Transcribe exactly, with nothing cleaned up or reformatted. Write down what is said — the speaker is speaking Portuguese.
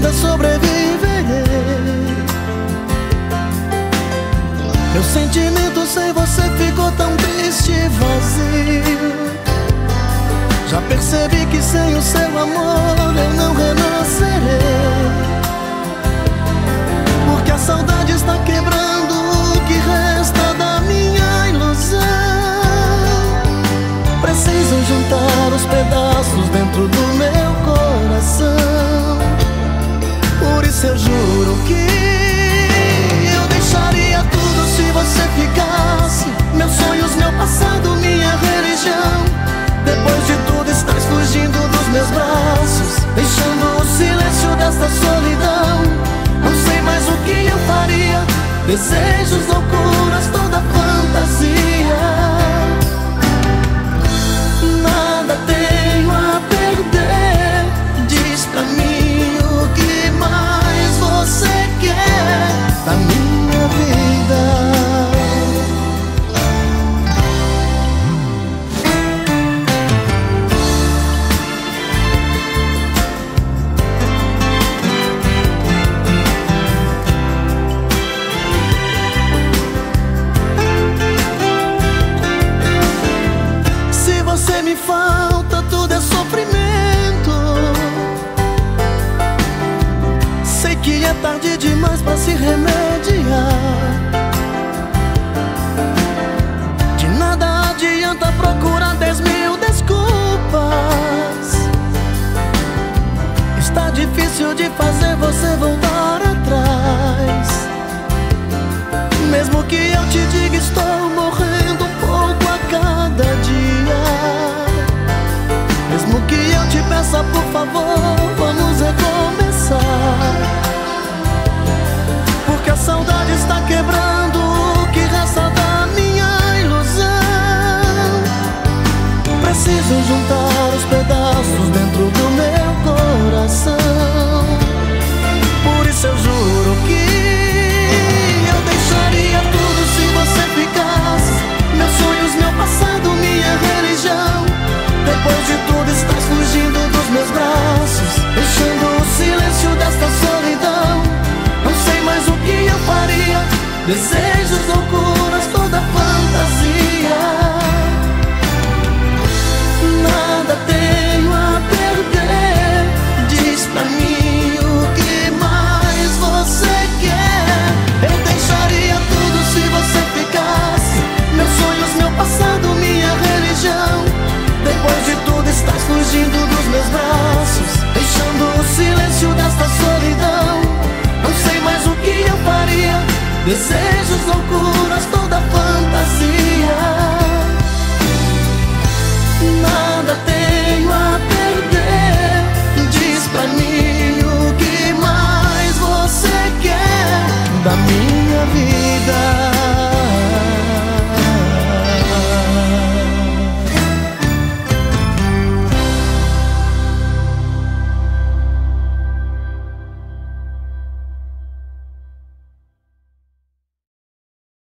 vida sobreviverei. Meu sentimento sem você ficou tão triste e vazio. Já percebi que sem o seu amor eu não renascerei, porque a saudade está quebrando o que resta da minha ilusão. Preciso juntar os pedaços dentro do meu coração. Por isso eu juro que eu deixaria tudo se você ficasse. Meus sonhos, meu passado, minha religião. Depois de tudo estás fugindo dos meus braços, deixando o silêncio desta solidão. Não sei mais o que eu faria. Desejos, loucuras, toda fantasia. Nada tenho a perder. Diz pra mim o que mais você quer da minha vida. Me falta, tudo é sofrimento. Sei que é tarde demais pra se remediar. De nada adianta procurar dez mil desculpas. Está difícil de fazer você voltar atrás. Mesmo que eu te diga estou morrendo um pouco a cada dia, mesmo que eu te peça por favor, vamos recomeçar, porque a saudade está quebrando o que resta da minha ilusão. Preciso juntar os pedaços dentro do meu coração. Por isso eu juro que eu deixaria tudo se você ficasse. Meus sonhos, meu passado, minha religião. Depois de tudo estás fugindo dos meus braços, deixando o silêncio desta solidão. Não sei mais o que eu faria. Desejos, loucuras, toda fantasia. Nada tenho a perder. Diz pra mim o que mais você quer. Eu deixaria tudo se você ficasse. Meus sonhos, meu passado, minha religião. Depois de tudo estás fugindo dos meus braços, deixando o silêncio desta solidão. Não sei mais o que eu faria. Desejos, loucuras,